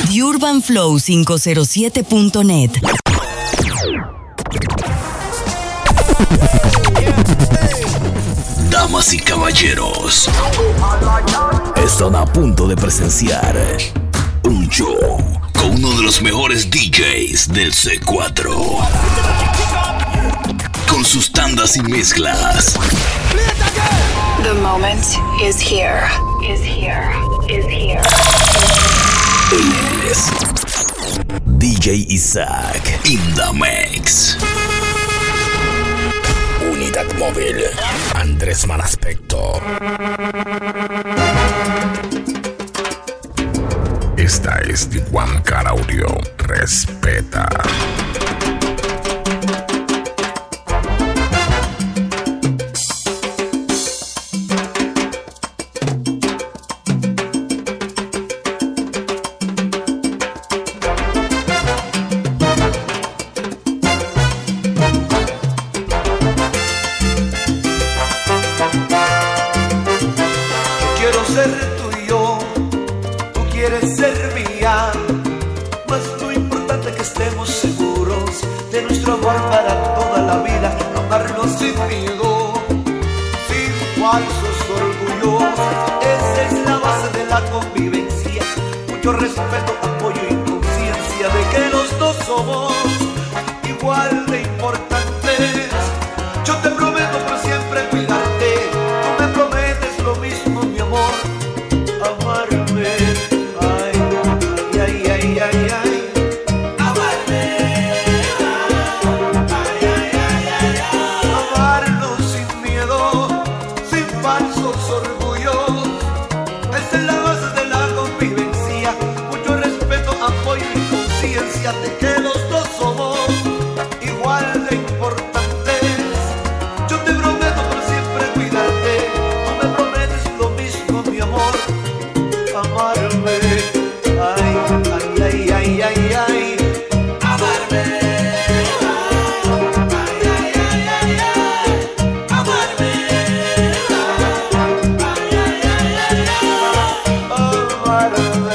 TheUrbanFlow507.net. Damas y caballeros, están a punto de presenciar un show con uno de los mejores DJs del C4, con sus tandas y mezclas. The moment is here. Is here. Is here. Él es DJ Isaac in the mix. Unidad móvil, Andrés Malaspecto. Esta es One Car Audio. Respeta. Respeto, apoyo y conciencia de que los dos somos igual de importantes. Yo te prometo por siempre cuidarte, tú me prometes lo mismo, mi amor, amarme. Ay, ay, ay, ay, ay, ay. Amarme. Ay, ay, ay, ay, ay. Amarnos sin miedo, sin falsos orgullos. Esa es la base de la convivencia. Apoyo y conciencia de que los dos somos igual de importantes. Yo te prometo por siempre cuidarte, tú me prometes lo mismo, mi amor, amarme. Ay, ay, ay, ay, ay, ay. Amarme. Ay, ay, ay, ay, ay. Amarme. Ay, ay, ay, ay, ay. Amarme.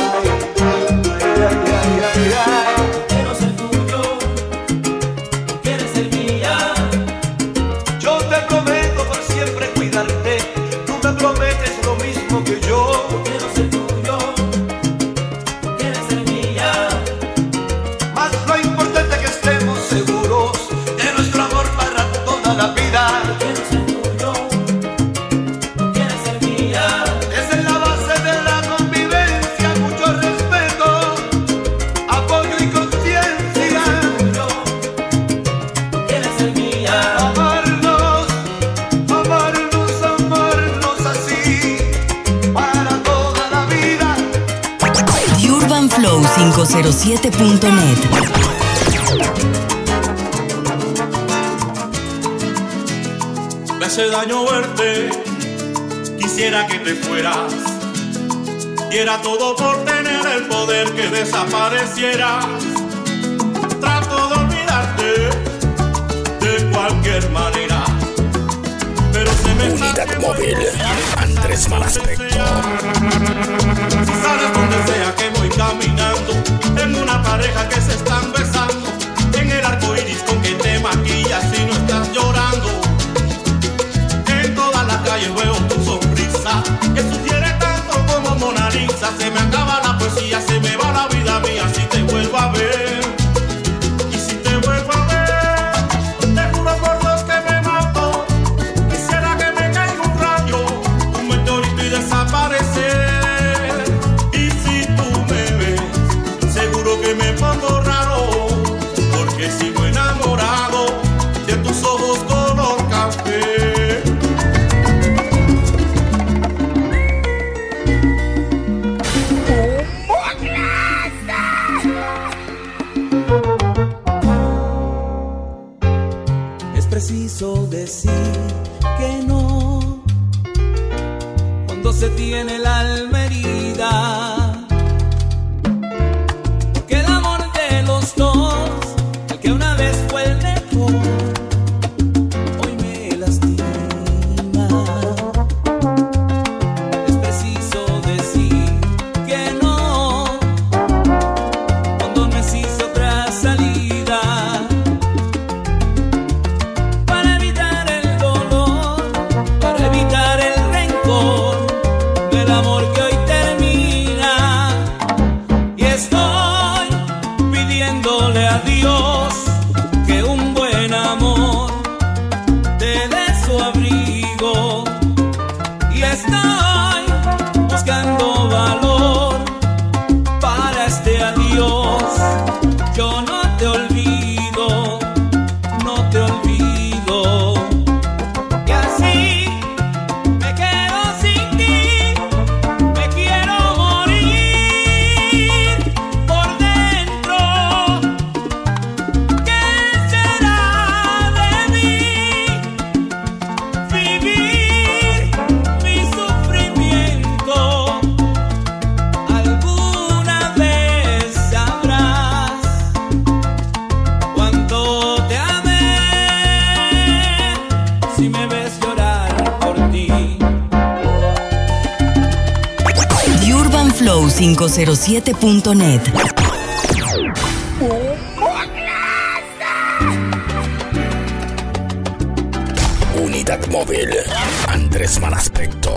TheUrbanFlow507.net. Me hace daño verte, quisiera que te fueras. Diera todo por tener el poder que desaparecieras. Trato de olvidarte de cualquier manera, pero se me Unidad móvil, Andrés Malaspecto. Si sabes donde sea que voy caminando, tengo una pareja que se están besando. En el arco iris con que te maquillas y no estás llorando. En todas las calles veo tu sonrisa, que sugiere tanto como Mona Lisa. Se me acaba la poesía, se me va la vida mía si te vuelvo a ver. Y si te vuelvo a ver, te juro por Dios que me mato. Quisiera que me caiga un rayo, un meteorito y desaparecer. Y si tú me ves este adiós. Yo no te olvido, no te olvido. Y así me quedo sin ti, me quiero morir por dentro. ¿Qué será de mí? Vivir mi sufrimiento. Alguna vez sabrás cuánto te amé, si me ves llorar por ti. UrbanFlow507.net. Unidad móvil. Andrés Malaspecto.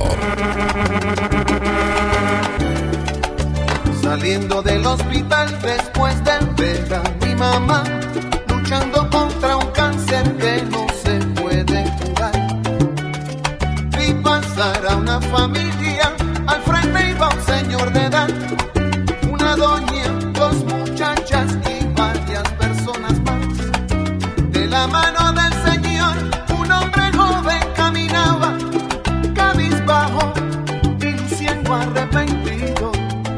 Saliendo del hospital después de ver a mi mamá luchando contra un cáncer que no se puede curar. Vi pasar a una familia, al frente iba un señor de edad, una doña, dos muchachas y varias personas más. De la mano del señor, un hombre joven caminaba, cabizbajo y luciendo arrepentido.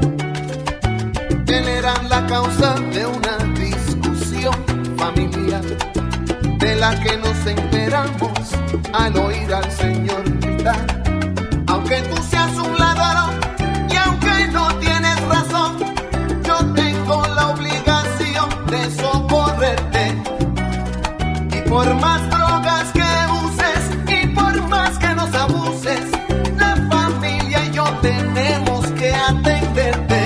Él era la causa de una discusión familiar, de la que nos enteramos al oír al Señor gritar: aunque tú seas un ladrón y aunque no tienes razón, yo tengo la obligación de socorrerte. Y por más drogas que uses y por más que nos abuses, la familia y yo tenemos que atenderte.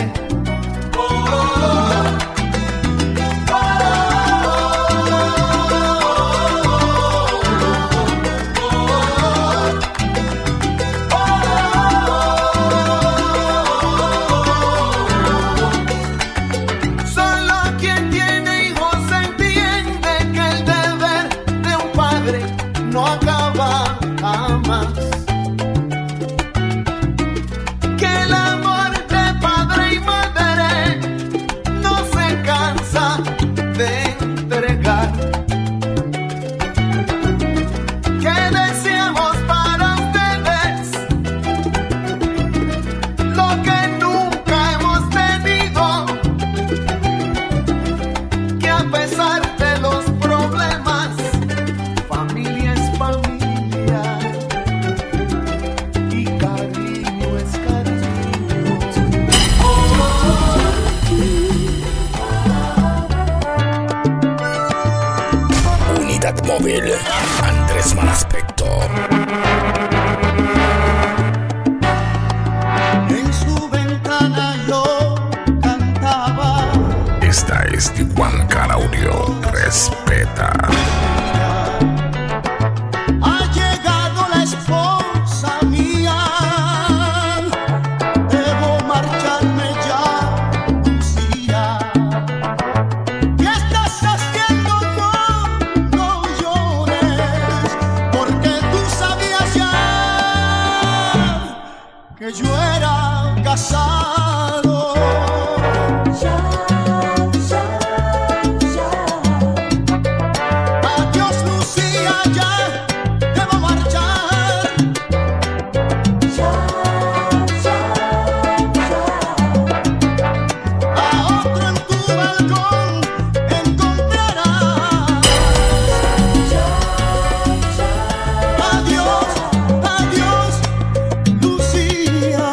Móvil. Andrés Malaspecto. En su ventana yo cantaba. Esta es Tijuana Audio. Respeta. Ha llegado la esposa mía. Debo marcharme ya, Lucía. ¿Qué estás haciendo? No llores, porque tú sabías ya que yo era casado. Adiós, Lucía, ya debo marchar. A otro en tu balcón encontrarás. Adiós, adiós, Lucía.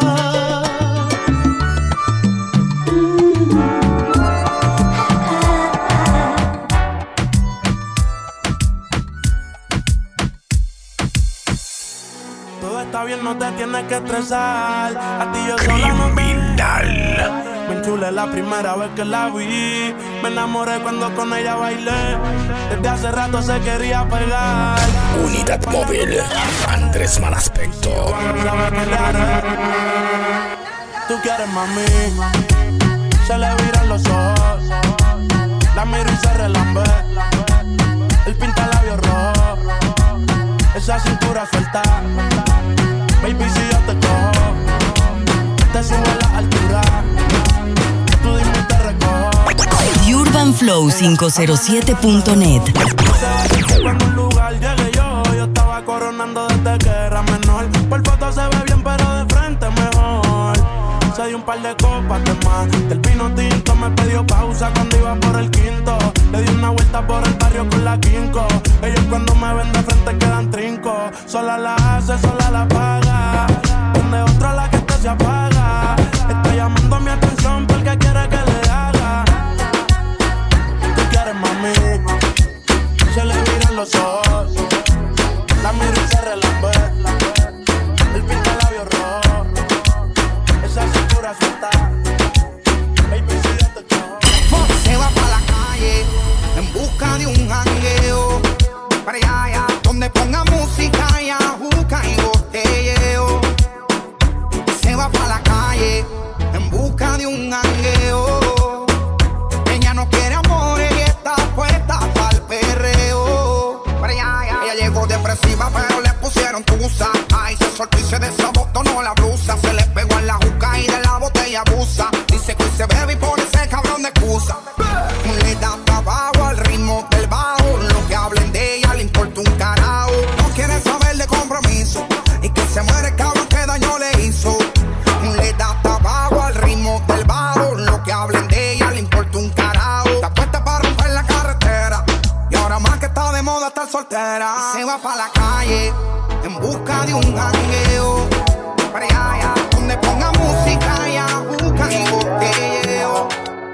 Todo está bien, no te tienes que estresar. A ti yo sola no te... Criminal. Me enchulé la primera vez que la vi. Me enamoré cuando con ella bailé. Desde hace rato se quería pegar. Unidad móvil. Andrés Malaspecto. ¿Sabes qué le haré? Tú quieres, mami. Se le viran los ojos. La miro y se relambe. El pinta labios rojos. Esa cintura suelta. Baby, si yo te cojo, te subo a la altura. Tú dime UrbanFlow507.net. Cuando un lugar llegué yo estaba coronando desde que era menor. Por foto se ve bien, pero de frente mejor. Se dio un par de copas de más. Del vino tinto me pidió pausa cuando iba por el quinto. Le di una vuelta por el barrio con la quinco. Ellos cuando me ven de frente quedan trinco. Sola la hace, sola la paga. Donde otra la que se apaga. Está llamando mi atención porque quiere que le haga. Tú quieres, mami. Se le miran los ojos. La miro y se relambe. El pinta labios rojo. Esa cintura suelta. Baby, si yo te cojo. Se va pa' la calle en busca de un jangueo. Para allá, donde ponga música y ajuca y botelleo. Se va pa' la calle en busca de un jangueo. Ella no quiere amores y está puesta pa'l perreo. Para allá, ella llegó depresiva pero le pusieron tusa. Ay, se soltó y se desabotonó la blusa. Se le pegó en la juca y de la botella abusa. Dice que hoy se bebe y pone ese cabrón de excusa. Le da pa' abajo al ritmo del bajo. Lo que hablen de ella le importa un carajo. No quiere saber de compromiso. Y que se muere el cabrón que daño le hizo. Le da pa' abajo al ritmo del bajo. Lo que hablen de ella le importa un carajo. Está puesta para romper la carretera. Y ahora más que está de moda estar soltera. Se va pa' la calle en busca de un jangueo. Para allá, donde ponga música y ajuca y botelleo.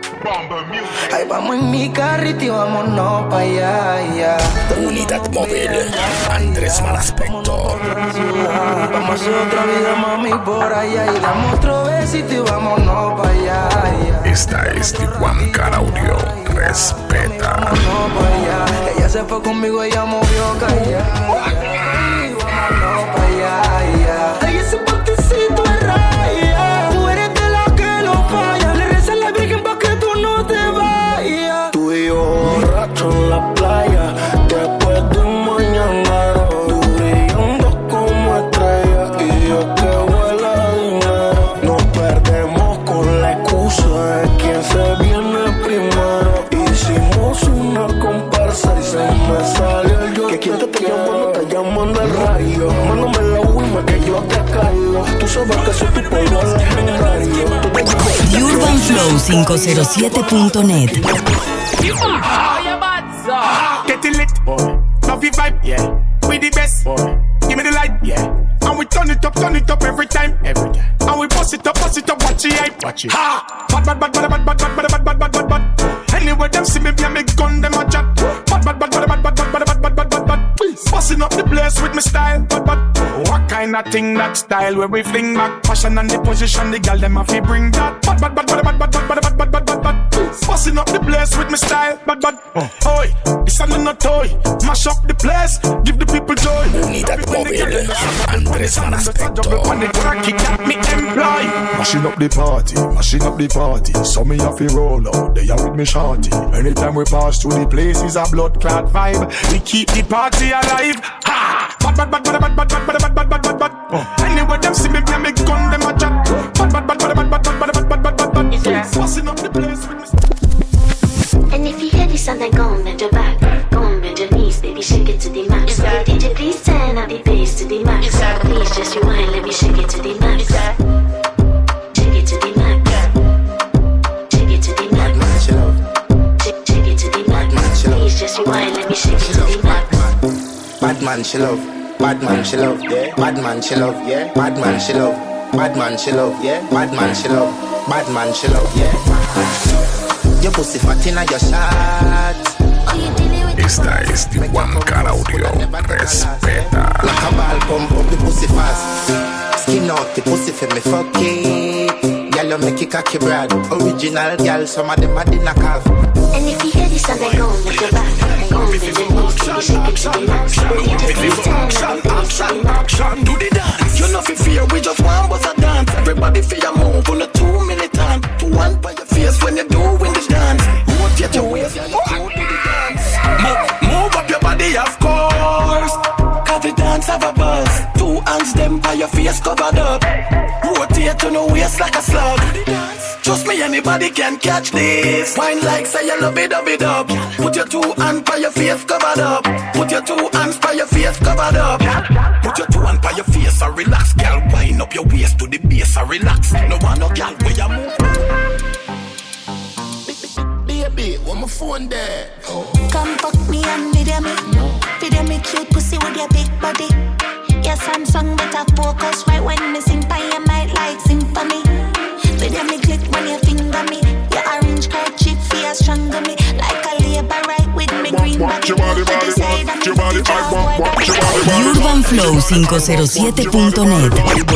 Ahí vamos en mi carrito y vámonos pa' allá. Unidad móvil, Andrés Malaspecto. Vamos a hacer otra vida, mami, por allá. Y damos otro besito y vámonos pa' allá. Esta es Tijuana Audio. Respeta. Vámonos pa' allá. Ella se fue conmigo, ella movió calla. Vámonos pa' allá. Ay, ese potecito es raya. Tú eres de la que no falla. Le reza a la Virgen pa' que tú no te vayas. Tú y yo borrachos en la playa, después de un mañanero, tú brillando como estrella y yo que huela dinero. Nos perdemos con la excusa de quién se viene primero. Hicimos una comparsa y se me salió el yo. Que quien te está llamando el rayo. Mándame la huima que yo te caigo. Tú sabes que soy tu polvo legendario. UrbanFlow507.net. Get it lit, love your vibe, yeah. We the best, give me the light, yeah. And we turn it up every time. And we bust it up, watch the hype. Ha! Bad. Anyway, them see me, me gun, them a chat. Bad. Busting up the place with my style, bad. What kind of thing that style where we fling back? Passion and the position, the girl them have to bring that. Bad. Busting up the place with my style, bad. Oi, this is not toy. Mash up the place, give the people joy. Unidad móvil, Andrés Malaspecto. Mashing up the party. So me have to roll out, they are with me shorty. Anytime we pass through the place is a blood clot vibe. We keep the party alive. Ha! Bad. Anyway, them see me, me gun, them a chat. Bad. Busting up the place with me. And if you hear this sound, then go on, bend your back. Go on, bend your knees, baby, shake it to the max. Baby, DJ, please turn up the bass to the max. Please just rewind, let me shake it to the max. Shake it to the max. Shake it to the max. Shake it to the max. Please just rewind, let me shake it to the max. Bad man, she love. Bad man, she love. Yeah. Bad man, she love. Yeah. Bad man, she love. Bad man, she love. Yeah. Bad man, she love. Bad man, she love. Yeah. Your pussy fat inna your shot. Esta es Tijuana Audio. Respeta. Like a ball pump up the pussy fast. Skin out the pussy for me fuck it. Girl, you make it cocky brad. Original girl, some of them are the knockoff. And if you hear this sound, then go on, bend your back. Go on, bend your knees, baby, shake it to the max. Baby, please turn up the bass to the max. Do the dance. You know fi fear, we just want but a dance. Everybody fear move on a 2 minute time. To one by your face when you doing the dance. Rotate your waist, you do the dance. Move up your body, of course. Cause the dance have a buzz. 2 hands them by your face covered up. Rotate to no waist like a slug. Trust me, you anybody can catch this. Wine like say you love it, up. Put your two hands by your face covered up. Put your two hands by your face covered up. Put your two hands by your face and relax, girl. Wind up your waist to the base and relax. No one no girl where you move. Baby, want my phone there? Come fuck me and video me. Video me cute pussy with your big body. Your Samsung better focus right when me sing by your mic like symphony. Video me click when you finger me. Your orange kerchief feel stronger me. Like a labor right with me green body. UrbanFlow507.net.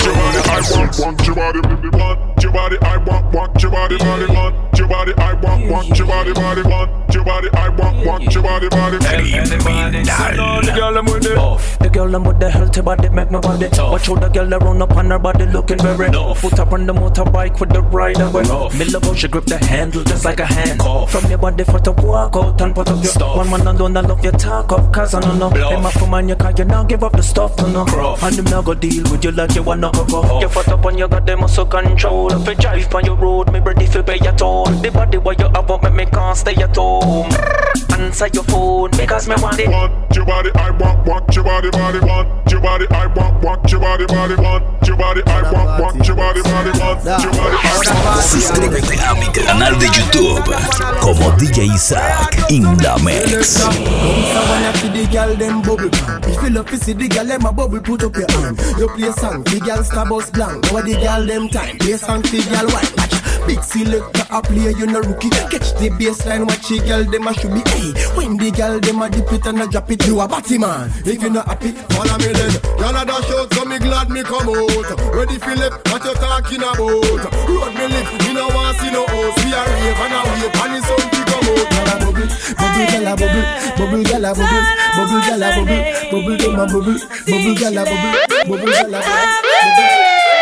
Your body, I want your body, your body, I want your body, your body, I want your body. The girl I'm with the healthy body make my body. Watch how the girl run up on her body looking very rough. Put up on the motorbike with the rider way. Me love how she grip the handle just like a hand. From your body for to walk out and put up your stuff. One man alone I love your talk up cause I don't know. Hey my for man you can't you now give up the stuff to know. And them now go deal with you like you wanna go. You foot up on you got them muscle control. If you drive on your road me ready to pay your toll. The body what you have up make me can't stay at home. Answer your phone because me want it. Want your body, I want your body, want your body, I want your body, want your body, I want your body, want your body, I want. Suscríbete a mi canal de YouTube como DJ Isaac in the mix. The girl them bubble. If you love to see the girl them a bubble, put up your hand. You play a song, the girl Starbucks blank. Now the girl them time, play a song, the girl white. Watch, big selector a play, you no rookie. Catch the baseline, watch the girl them a should be. Hey, when the girl them a dip it and a drop it, you a batty man. If you not happy, follow me then. Y'all a dash out, so me glad me come out. Ready for left, what you talking about? Road me lift, me no want see no house. We a rave and a wave, and it's something come out. Y'all a bubble, bubble, y'all a bubble, bubble, y'all a bubble. Bubble gala bubble, bubble to my bubble, bubble gala bubble, bubble gala bubble.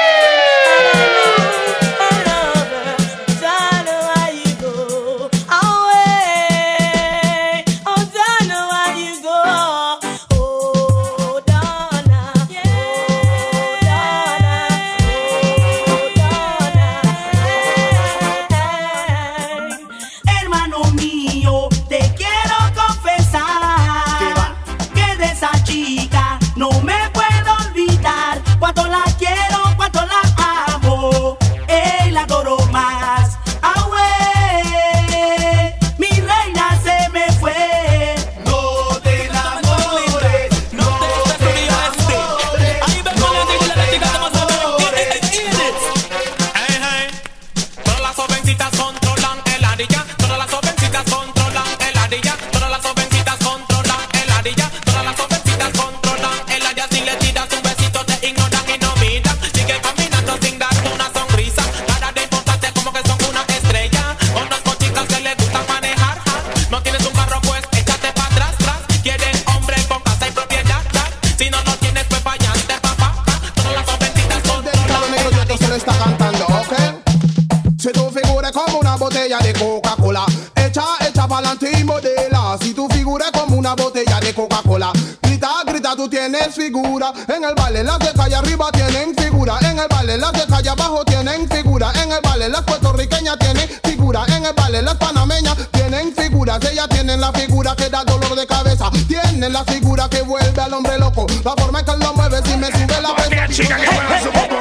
Figura en el baile, las de calle arriba tienen figura, en el baile las de calle abajo tienen figura, en el baile las puertorriqueñas tienen figura, en el baile las panameñas tienen figuras, ellas tienen la figura que da dolor de cabeza, tienen la figura que vuelve al hombre loco, la forma en que él lo mueve si me sube la cabeza. Chica que mueve su bum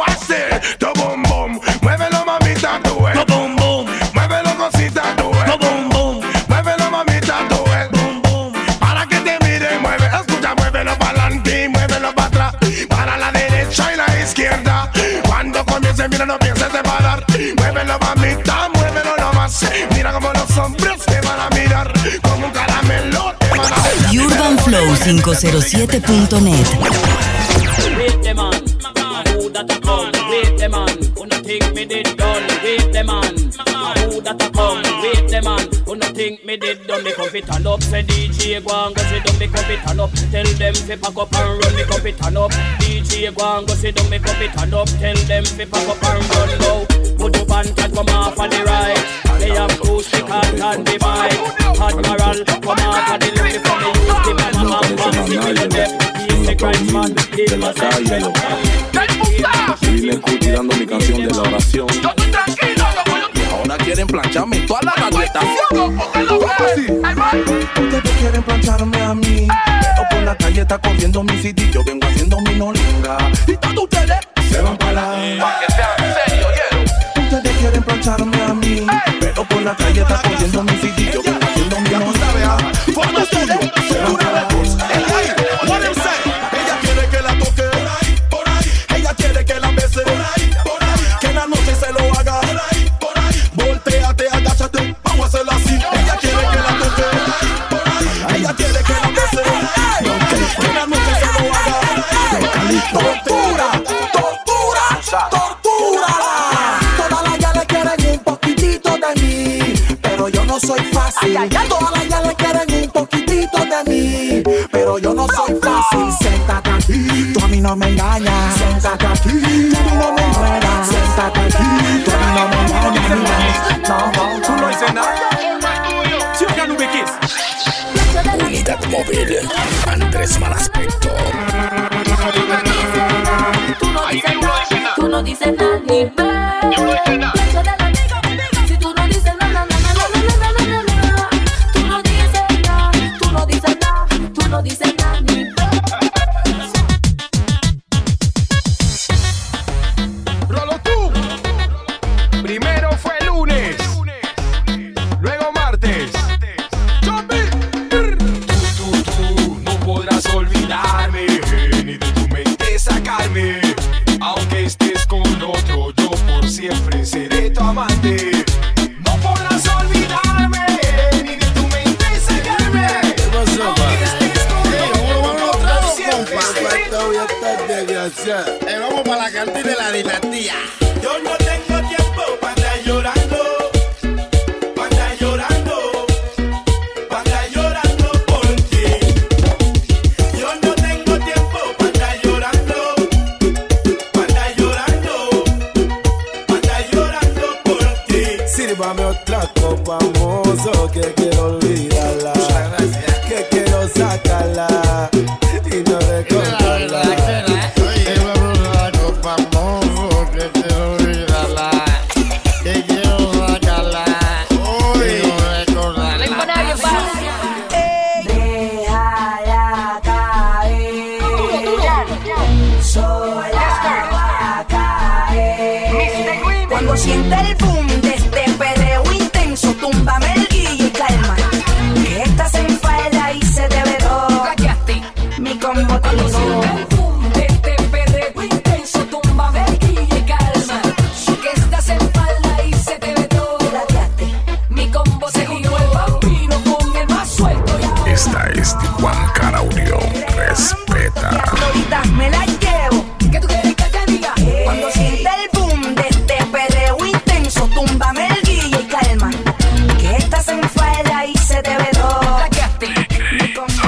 bum, tu bum bum, muévelo mamita tú, tu bum bum, muévelo cosita tú, tu bum bum, muévelo mamita tú, bum bum, para que te mire, mueve, escucha, muévelo para adelante, muévelo para atrás, para la derecha y la izquierda, cuando comience mira no pienses de parar, muévelo mamita, muévelo nomás, mira como los hombres te van a mirar, como un caramelo te van a mirar. UrbanFlow507.net. Wait the man, who that a come? Wait the man, who no think me did done? Wait the man, who that a come? Wait the man, who no think me did done? Me come fit turn up, say DJ go and go sit down. Me come fit turn up, tell them fi pack up and run. Me come fit turn up, DJ go and go sit down. Me come fit turn up, tell them fi pack up and run. Now put up and chat come off on the right. They have acoustic and the mic. Admiral come off on the left from the youth. The mama and fancy with the depth. Vine escuchando mi canción de la oración. quieren plancharme toda la galleta. Ustedes quieren plancharme a mí, pero por la calle está corriendo mi CD. Yo vengo haciendo mi nolenga y todos ustedes se van para la. Pa' que sean serios, yeah. Ustedes quieren plancharme a mí, pero por la calle está corriendo mi CD. Yo vengo haciendo mi nolenga. Por ustedes se van para la. Ella quiere que la toque por ahí. Ella quiere que la bese por ahí. Que en la noche se lo haga por ahí. Voltéate, agáchate, vamos a hacerlo así. Ella quiere que la toque por ahí. Ella quiere que la bese que en la noche se lo haga. Tortura, tortura, tortura. Todas las yales quieren un poquitito de mí, pero yo no soy fácil. Todas las yales quieren un poquitito de mí, pero yo no soy fácil. Siéntate aquí, tú a mí no me engañas. Siéntate aquí, tú a mí no me enredas. Siéntate aquí, tú a mí no me engañas. No, tú no dices nada. Si yo gano un bequis. Unidad móvil, Andrés Malaspecto. Tú no dices nada, ni ve. Si tú no dices nada, tú no dices nada, tú no dices nada, tú no dices nada, ni ve. Rolo tú. Primero fue lunes, luego martes. Tú no podrás olvidarme, ni de tu mente sacarme. Aunque estés con otro, yo por siempre seré tu amante. No podrás olvidarme, ni de tu mente sacarme. Aunque estés con otro, yo por siempre seré tu amante. Vamos para la cantina de la dinastía. Yo no tengo tiempo para estar llorando, para estar llorando, para estar llorando por ti. Yo no tengo tiempo para estar llorando, para estar llorando, para estar llorando por ti. Sírvame otra copa, mozo, que quiero olvidarla, que quiero sacarla y no recordarla. Cuando siente el boom de este perreo intenso, túmbame el guille y calma. Que estás en falda y se te ve todo. Mi combo te Cuando siente el boom de este perreo intenso, túmbame el guille y calma. Que estás en falda y se te ve todo. Mi combo te junto el bambino con el más suelto. Esta es Tijuana Cara Audio. Respeta. ahorita me la llevo. ¿Qué tú quieres que te diga? Cuando siente el boom de este perreo intenso, túmbame el guille y calma. Que estás en falda y se te ve todo. Mi combo.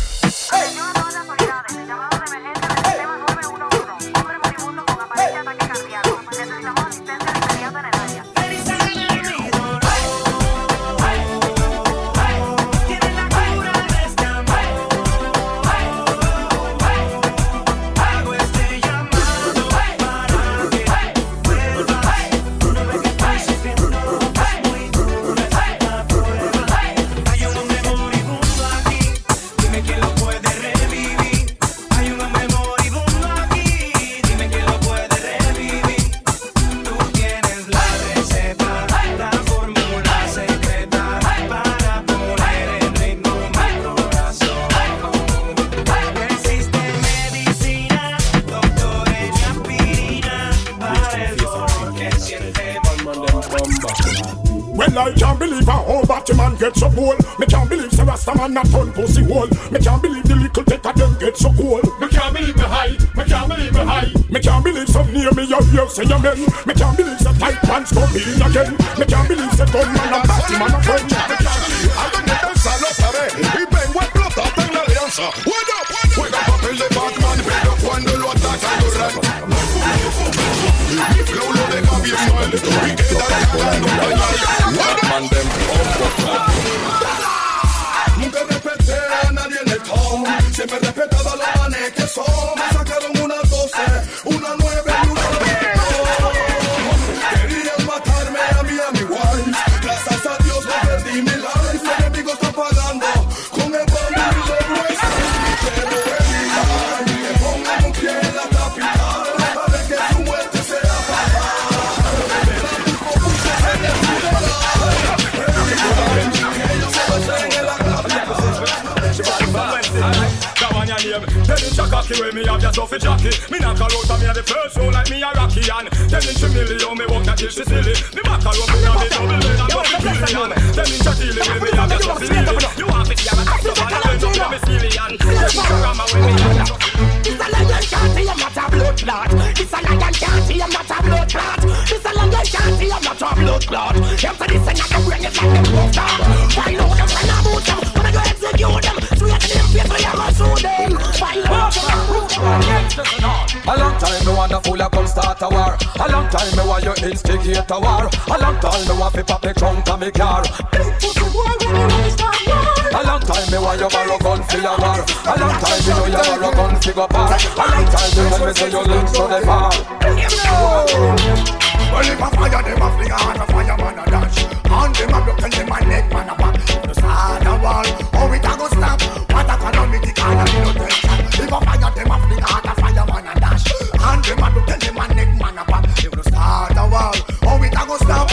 Well, I can't believe a whole batty man get so cool. Me can't believe the Rasta man not turn pussy hole. Me can't believe the little take of them get so cool. Me can't believe me high, me can't believe me high. Me can't believe some near me you hear say amen. Me can't believe the tight pants come in again. Me can't believe the gunman and batty man a friend. Me can't believe I don't get danzar otra vez y vengo a explotar en la alianza. Juega papel de Batman, pero cuando lo atacan corran. Mi flow lo deja bien mal y queda cagando Batman them. Nunca respeté a nadie en el town. Siempre respetaba los manes que son. Me sacaron una 12, una 9 y una 10. Querían matarme a mí, a mi wife. cocky when me have your stuffy jockey. Me knock her out and me a the first row like me a Rocky and tell me 3 million me walk that till she silly. Me back her up me a the double bed and double billion. Tell me Chatili when me have your stuffy lily. You want me to have a tax up and I learn up me silly and tell me Grandma when me have your stuffy. This a lion can't I'm not a blood clot. This a lion can't I'm not a blood clot. This a lion can't I'm not a blood clot. After this and I can bring it like them both down. Find out them and about them. When I go execute them, straight to them face where you must show them. Find out them. A long time me want a fool a come start a war. A long time me want you instigate a war. A long time me want fi pop the trunk of me car. A long time me want you borrow gun for your war. A long time me know you borrow gun for go par. A long time me when me say you links to the bar. Well, if a fire, them a fling on a fireman a dash. And them a block and them a neck man a pop. The start a wall, how it a go stop? What a calamity can a no tension. If a fire, them a fling on a fireman a dash. And them a block and them a neck man a pop. If the start a wall, how it a go stop?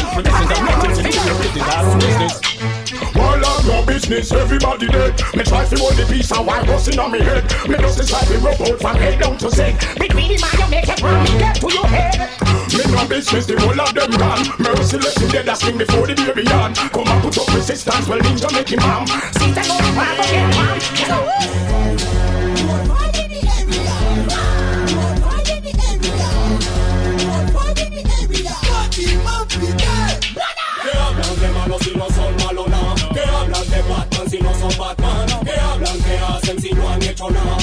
Well, I'm no business, everybody dead. Me try to hold the piece and while busting on me head. Me just try to rub out from head down to Z. Between the man you make it run, get to your head. Me no business, the whole of them gone. Merciless in dead, sting before the baby on. Come and put up resistance, well ninja make him harm. See that no man go get one. Si no son Batman, que hablan, que hacen si no han hecho nada.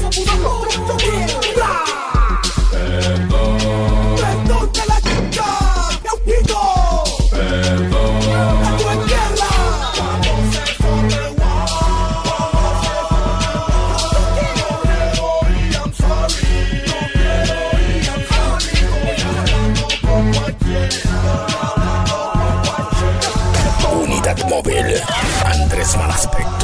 Perdón de la chica, yo pido. Perdón a tu izquierda. Vamos a sobre I'm sorry, no quiero y I'm sorry. Voy hablando con cualquiera. Unidad móvil. Andrés Malaspecto.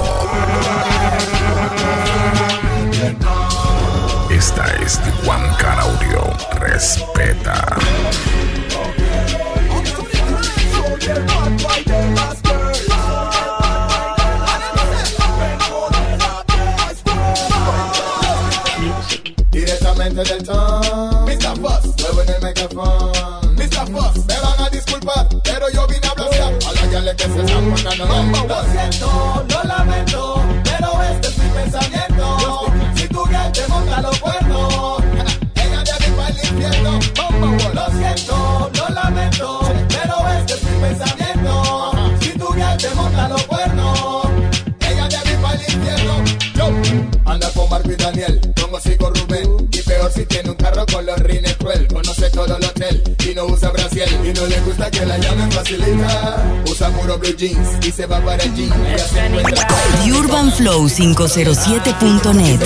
Esta es Tijuana Car Audio. Respeta. Directamente del ton, Mr. Fuss, luego en el micrófono. Mr. Fuss, me van a disculpar, pero yo vine a blasear a la gale que se están mandando. Lo siento, lo lamento, pero este es mi pensamiento. Si tu girl te monta los cuernos, ella debe ir para el infierno. Lo siento, lo lamento, pero este es mi pensamiento. Si tu girl te monta los cuernos, ella debe ir para el infierno. Yo anda con Marco y Daniel, como sigo Rubén. Y peor si tiene un carro con los rines cruel. Conoce todo el hotel y no usa brasiel. Y no le gusta que la llamen facilita. Usa puro blue jeans y se va para el gym. UrbanFlow507.net.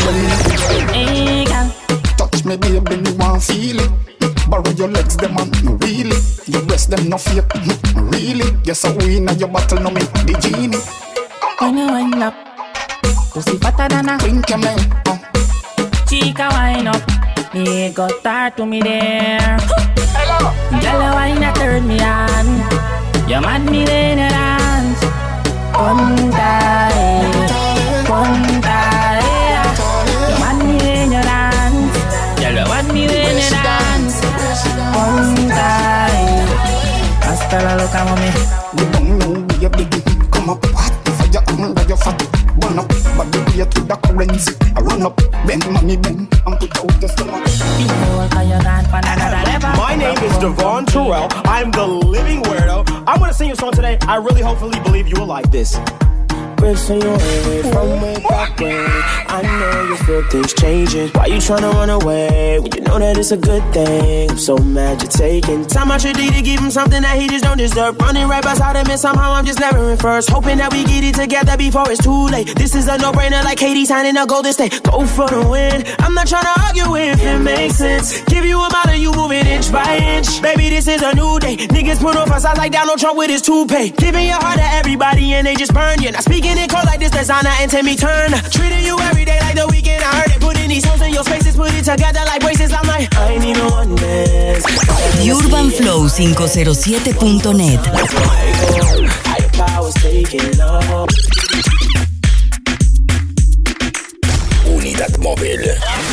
Touch me baby, me want feel it. Borrow your legs, them on really. Your breast, them no fake, really. Yes, I win at your battle, no me the genie. When you wind up, pussy fatter than a queen camel. Chica wind up, me go start to me there. Hello, girl, wine that turn me on. You mad me when you dance. Punta, punta, you mad me when you dance. Girl, you mad me when you dance. Punta, hasta la loca mami. You don't know be a biggie. Come up, what? For your under your fat. Burn up, but the way to the currency. I run up, bend money, bend, and put out the stomach. My name is Devon Terrell. I'm the living weirdo. I'm gonna sing a song today. I really hopefully believe you will like this. Pressing your way from way back when I know you feel things changing. Why you tryna run away when you know that it's a good thing? I'm so mad you're taking time out your day to give him something that he just don't deserve. Running right beside him and somehow I'm just never in first. Hoping that we get it together before it's too late. This is a no-brainer like Katie signing a Golden State. Go for the win. I'm not tryna argue if it makes sense. Give you a mile and you move it inch by inch. Baby, this is a new day. Niggas put on facades like Donald Trump with his toupee. Giving your heart to everybody and they just burn you. Not speaking in code like this designer and Timmy Turner. Treating you every day like the weekend. I heard it. Putting these songs in your spaces, put it together like braces. I'm like, I need no one dance. UrbanFlow507.net. Higher powers taking off. Unidad móvil.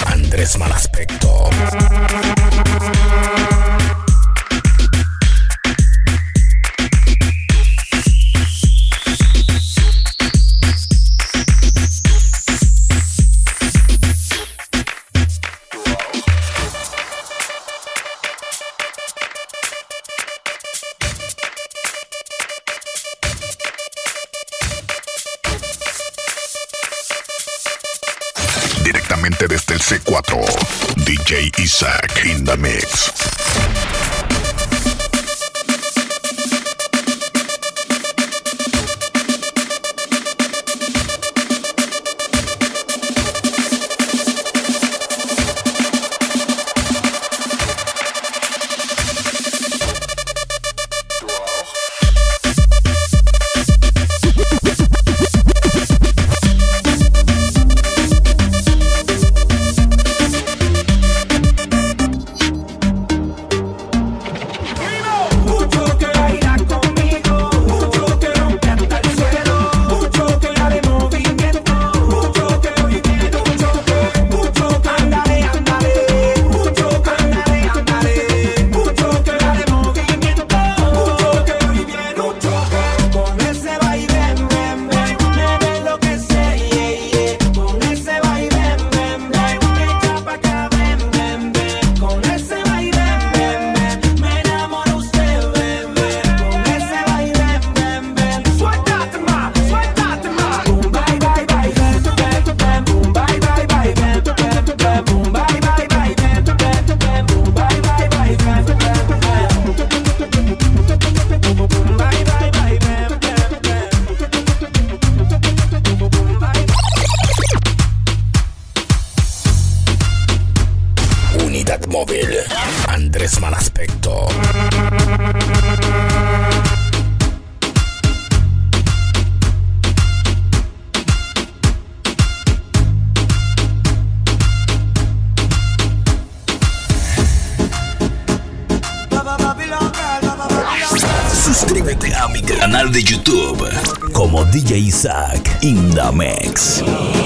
directamente desde el C4. DJ Isaac in the mix. Móvil, Andrés Malaspecto. Suscríbete a mi canal de YouTube como DJ Isaac in the Mix.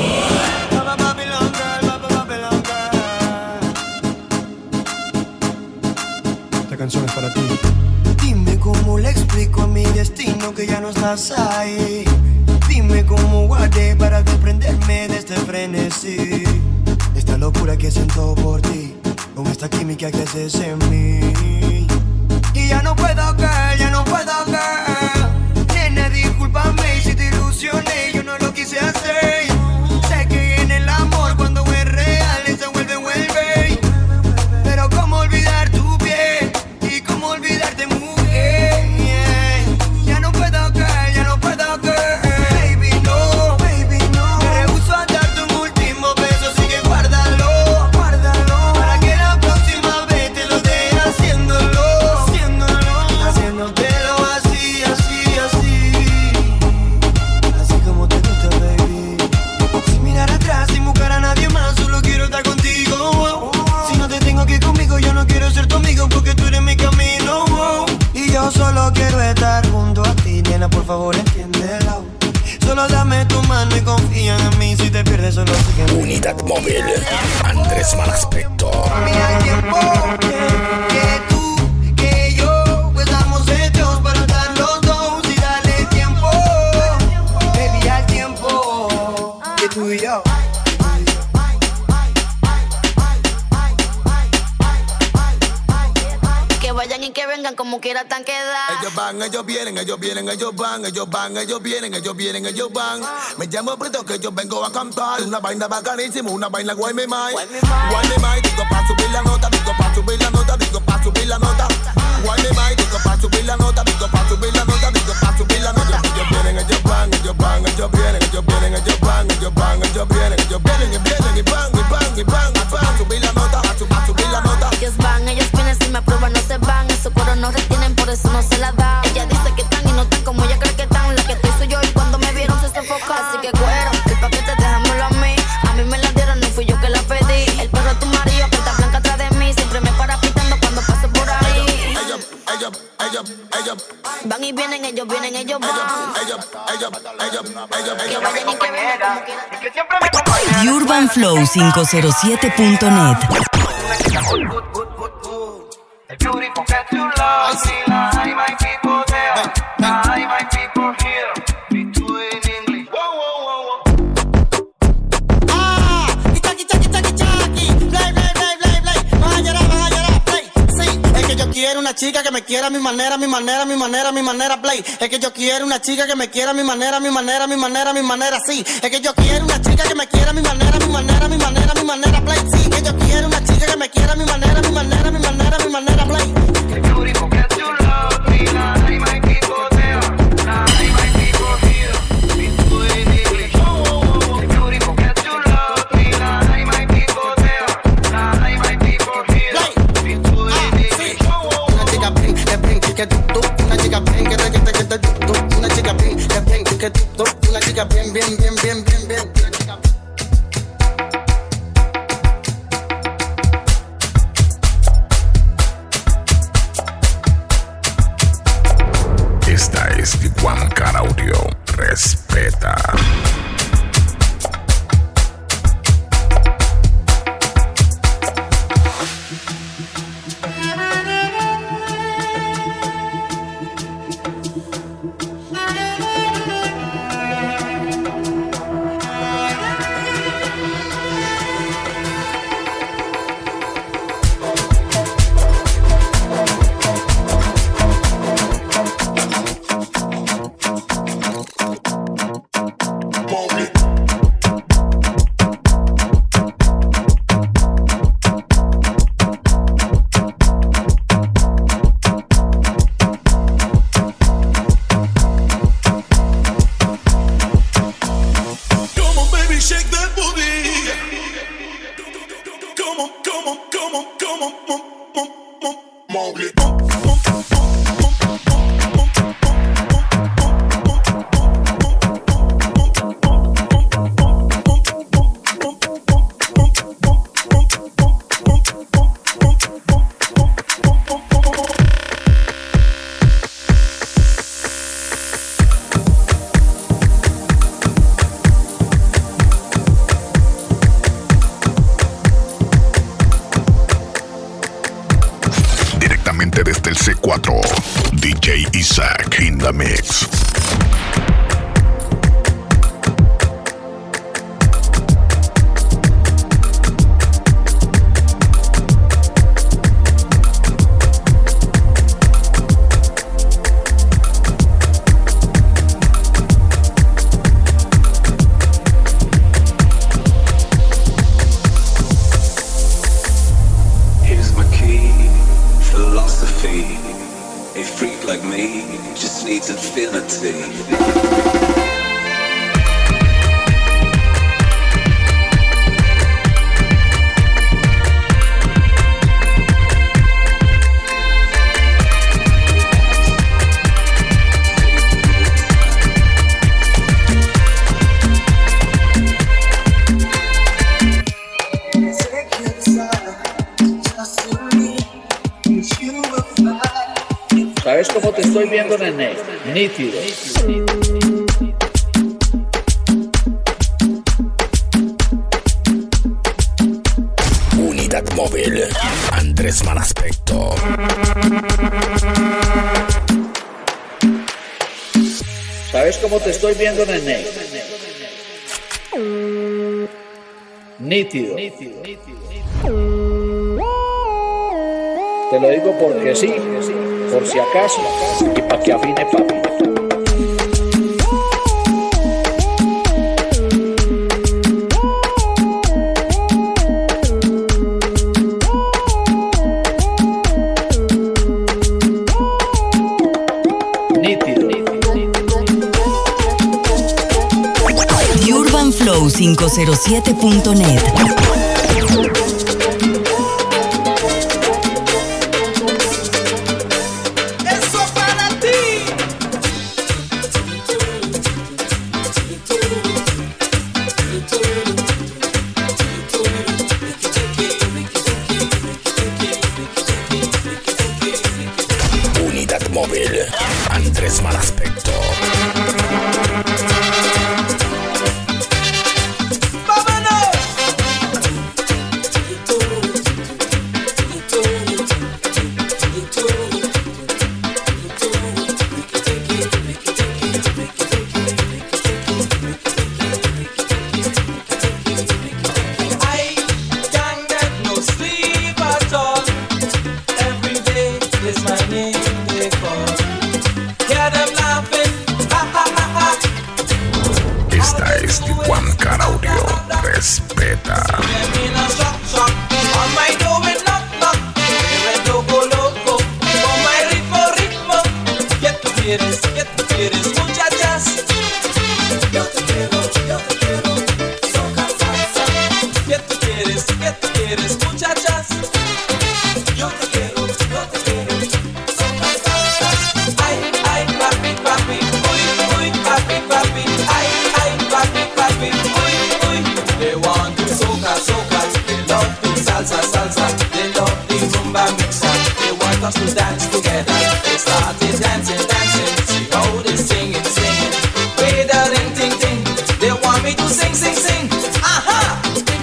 Canciones para ti. Dime cómo le explico a mi destino que ya no estás ahí. Dime cómo guardé para desprenderme de este frenesí, de esta locura que siento por ti, con esta química que haces en mí. Y ya no puedo caer, ya no puedo caer. Nena, discúlpame si te ilusioné, yo no lo quise hacer. Sé que en el amor cuando es real se vuelve. Pero cómo olvidar tu piel y cómo olvidarte, mujer. Ya no puedo caer, ya no puedo caer. Baby, no, me rehuso a darte un último beso, así que guárdalo, para que la próxima vez te lo dé haciéndolo, haciéndotelo así, así como te gusta, baby. Sin mirar atrás, sin buscar a nadie más, solo quiero estar contigo. Si no te tengo que conmigo, yo no quiero ser tu amigo, porque tú eres mi camino. Y yo solo quiero estar junto a ti, nena, por favor entiéndelo. Solo dame tu mano y confía en mí, si te pierdes solo sígueme. Unidad Móvil, Andrés Malaspecto. Mira el tiempo que tú, que yo, pues estamos hechos para estar los dos. Y dale tiempo, baby, al tiempo que tú y yo. Que vayan y que vengan como quiera tan quedar. Ellos van, ellos vienen, ellos vienen, ellos van, ellos van, ellos vienen, ellos vienen, ellos van. Me llamo Brito que yo vengo a cantar una vaina bacanísima, una vaina guay me mai. Guay me mai, digo pa' subir la nota, digo pa' subir la nota, digo pa' subir la nota. Guay me mai, digo pa' subir la nota, digo pa' subir la nota, digo pa' subir la nota. Ellos vienen, ellos van, ellos van, ellos vienen, ellos vienen, ellos van, ellos van, ellos vienen, ellos vienen y vienen y van, y van, y van, a subir la nota, a subir la nota. Ellos van, ellos vienen, si me aprueban no se van. Esos coros no retienen, por eso no se la da. Ella dice que están y no están como ella cree que están. La que estoy soy yo y cuando me vieron se sofocan. Así que cuero, el paquete déjamelo a mí. A mí me la dieron, no fui yo que la pedí. El perro es tu marido que está blanca atrás de mí. Siempre me para pitando cuando paso por ahí. Ellos van y vienen, ellos vienen, ellos van. Que vayan y que vengan como The Urban Flow 507.net. Beautiful that you love me, my people there, my people here. We do it in English. Whoa, whoa, whoa, whoa. Ah, chaki, play. Vas a llorar, play. Sí, es que yo quiero una chica que me quiera a mi manera, mi manera, mi manera, mi manera, play. Es que yo quiero una chica que me quiera a mi manera, mi manera, mi manera, mi manera, sí. Es que yo quiero una chica que me quiera a mi manera, mi manera, mi manera, mi manera, play. Sí, que yo quiero una chica que me quiera a mi manera, mi manera, mi manera, mi manera, play. Que tú, una chica bien, que tú, una chica bien, que tú, una chica bien, bien, bien, bien, bien, bien. Esta es Tijuana Car Audio. Respeta. Desde el C4, DJ Isaac in the mix. A freak like me just needs infinity. ¿Sabes cómo te estoy viendo, nene? Nítido. Unidad móvil. Andrés Malaspecto. ¿Sabes cómo te estoy viendo, nene? Nítido. Te lo digo porque sí, por si acaso, y para que afine papi. urbanflow507.net. Unidad móvil. Andrés Malaspecto. us to dance together. They started dancing, dancing. See how they singing, singing. With the ring, ting, ting. They want me to sing, sing, sing. Aha!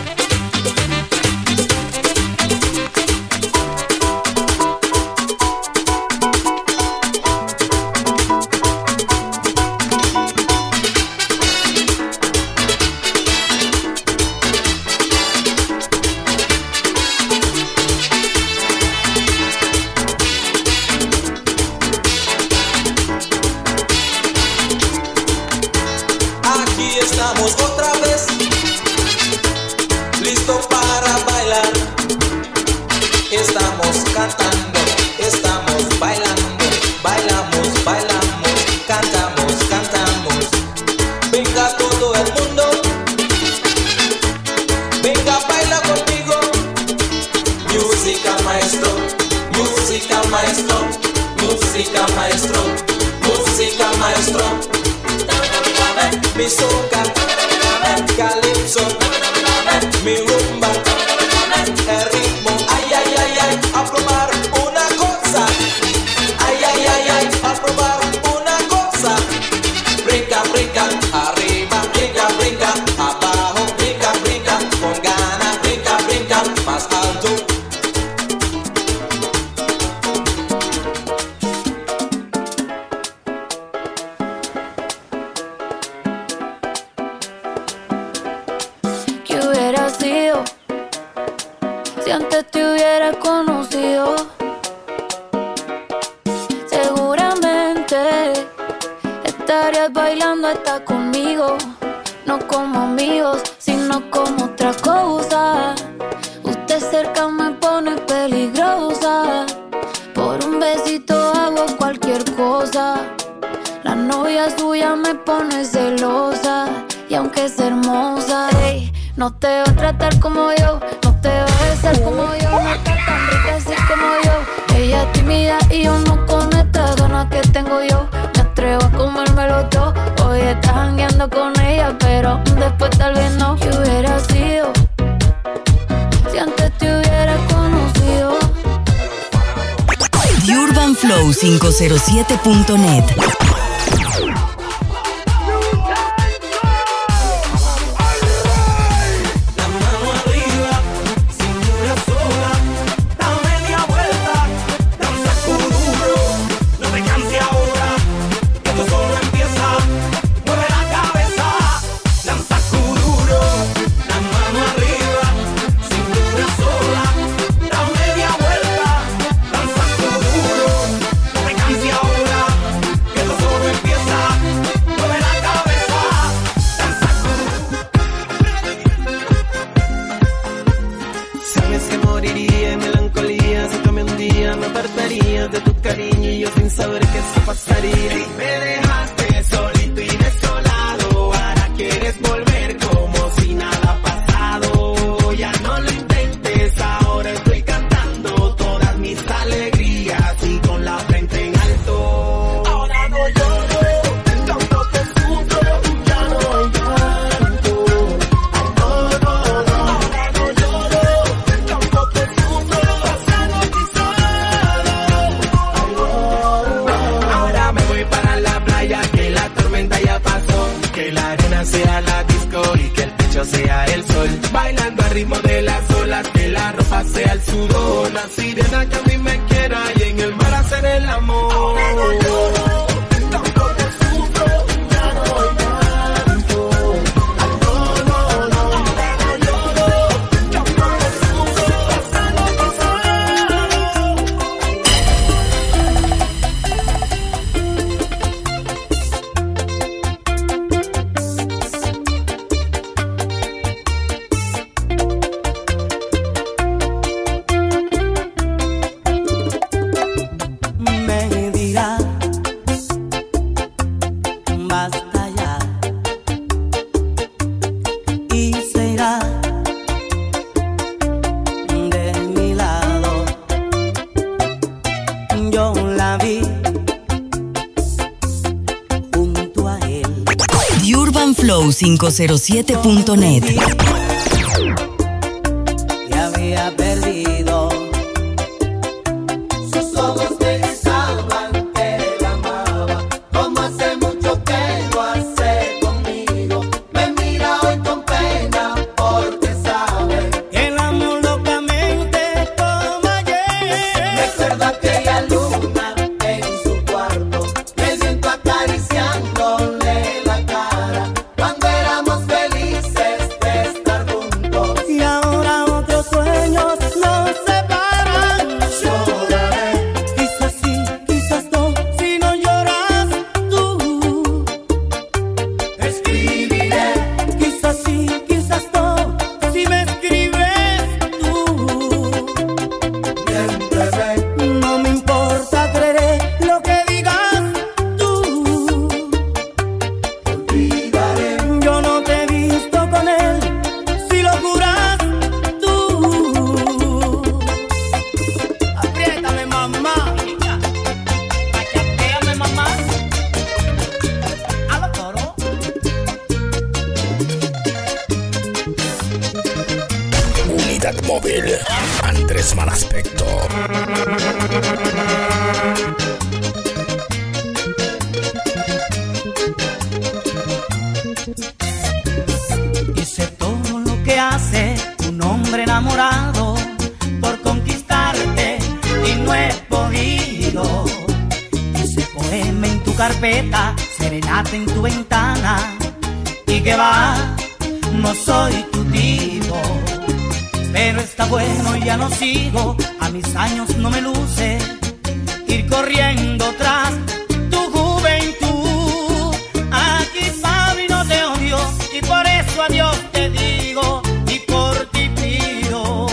Estamos otra vez, listo para bailar. Estamos cantando, estamos bailando, bailamos, bailamos, cantamos, cantamos. Venga todo el mundo, venga baila conmigo. Música maestro, música maestro, música maestro, música maestro. Mi soca, calypso, mi rumba, el ritmo, ay, ay, ay, ay, a probar una cosa, ay, ay, ay, ay, a probar una cosa. Brinca, brinca, arriba, brinca, brinca, abajo, brinca, brinca, con ganas, brinca, brinca, más alto. Si antes te hubiera conocido, seguramente estarías bailando hasta conmigo. No como amigos, sino como otra cosa. Usted cerca me pone peligrosa. Por un besito hago cualquier cosa. La novia suya me pone celosa. Y aunque es hermosa, hey, no te va a tratar como yo, no te va a besar como yo, no está tan rica así como yo. Ella es tímida y yo no con estas ganas que tengo yo. Me atrevo a comérmelo todo. Hoy estás jangueando con ella, pero después tal vez no. ¿Qué hubiera sido si antes te hubiera conocido? UrbanFlow507.net. De tu cariño y yo sin saber qué se pasaría. Y me dejaste solito y desolado. Ahora quieres volver como si nada ha pasado. Ya no lo intentes, ahora estoy cantando todas mis alegrías y con la frente en alto. Ahora no lloro, tampoco sufro, ya no llanto. No, no, no, ahora no lloro, tampoco sufro, pasado quizás. Ahora me voy para la playa, que la tormenta ya pasó. Que la arena sea la disco y que el techo sea el sol. Bailando al ritmo de las olas, que la ropa sea el sudor. La sirena que a mí me quiera y en el mar hacer el amor. Ahora no lloro, tampoco sufro, ya no llanto. No, no, no, ahora no lloro, tampoco sufro, pasado quizás. Me dirá, basta ya, y será de mi lado. Yo la vi junto a él. UrbanFlow507.net. Y había perdido sus ojos móvil, Andrés Malaspecto. Hice todo lo que hace un hombre enamorado por conquistarte y no he podido. Hice poema en tu carpeta, serenata en tu ventana, y que va, no soy tu tipo. Pero está bueno, ya no sigo, a mis años no me luce ir corriendo tras tu juventud. Aquí sabe y no te odio, y por eso adiós te digo y por ti pido.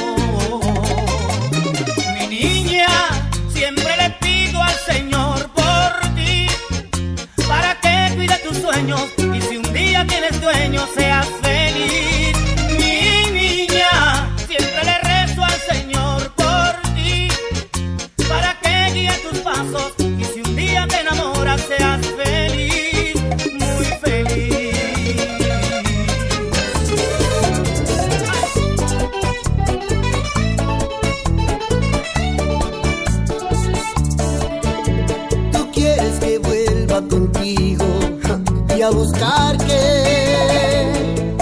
Mi niña, siempre le pido al Señor por ti, para que cuide tus sueños, y si un día tienes dueño seas feliz. Mi niña, siempre le rezo al Señor por ti, para que guíe tus pasos, y si un día te enamoras seas feliz, muy feliz. Tú quieres que vuelva contigo y a buscar qué,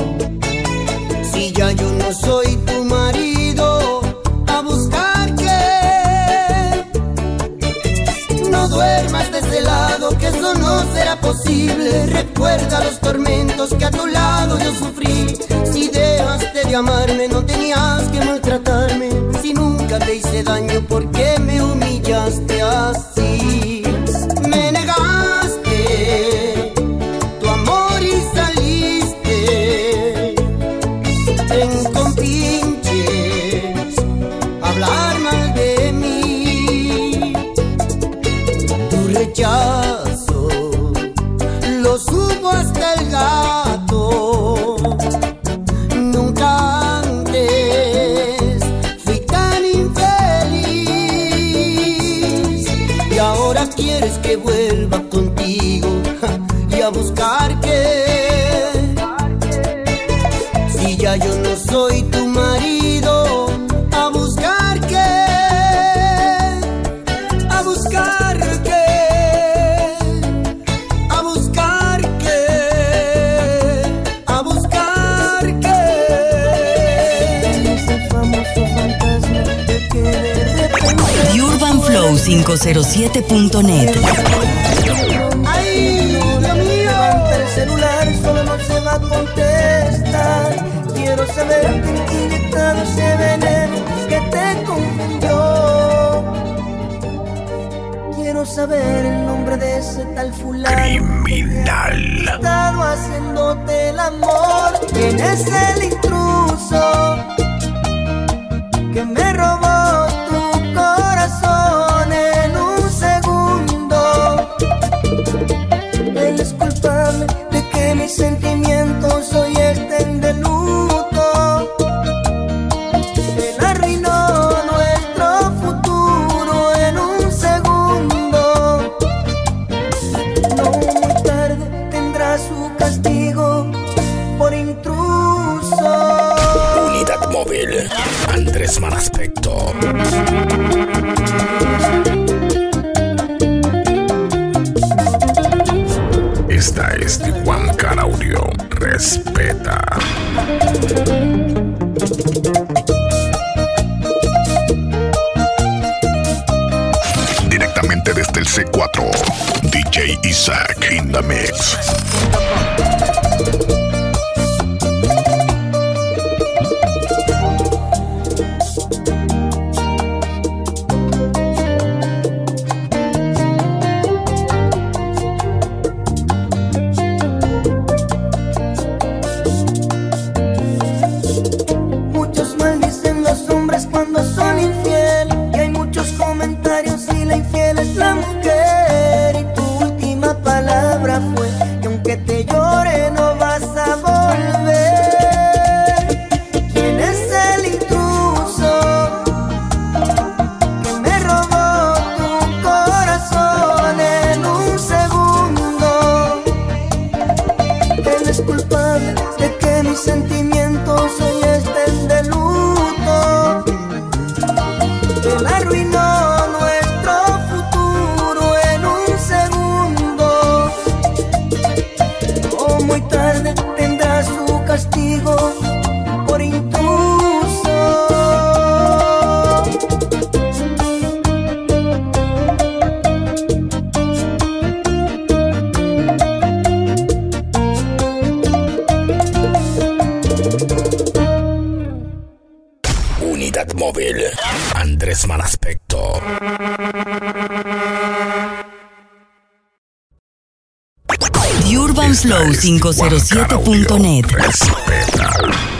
si ya yo no soy tu marido, a buscar qué. No duermas de ese lado, que eso no será posible. Recuerda los tormentos que a tu lado yo sufrí. Si dejaste de amarme, no tenías que maltratarme. Si nunca te hice daño, ¿por qué me humillaste así? Me negaste tu amor y saliste en compinches a hablar mal de mí. Tu rechazo lo supo hasta el gato. Nunca antes fui tan infeliz, y ahora quieres que vuelva contigo y a buscar qué, si ya yo no soy tu marido, a buscar qué, a buscar qué, a buscar qué, a buscar qué. Ese famoso fantasma de que de repente UrbanFlow507.net. Ay, Dios mío, levanta el celular, solo no se va a contestar. Quiero saber qué inyectado ese veneno que te confundió. Quiero saber el nombre de ese tal fulano criminal que ha estado haciéndote el amor. ¿Quién es el intruso que me robó tu corazón en un segundo? Él es culpable de que mis sentimientos hoy estén de luto. Él arruinó nuestro futuro en un segundo. No muy tarde tendrá su castigo por intruso. Unidad móvil, Andrés Malaspecto. Esta es Tijuana Audio. Respeta. Directamente desde el C4, DJ Isaac in the mix. Muchos maldicen los hombres cuando son infieles, y hay muchos comentarios y la infiel es la mujer. Y tu última palabra fue que aunque te llore no vas a volver. ¿Quién es el intruso que me robó tu corazón en un segundo? Él es culpable de que mis sentimientos hoy estén de luto. tienes mal aspecto. UrbanFlow507.net. Respeta.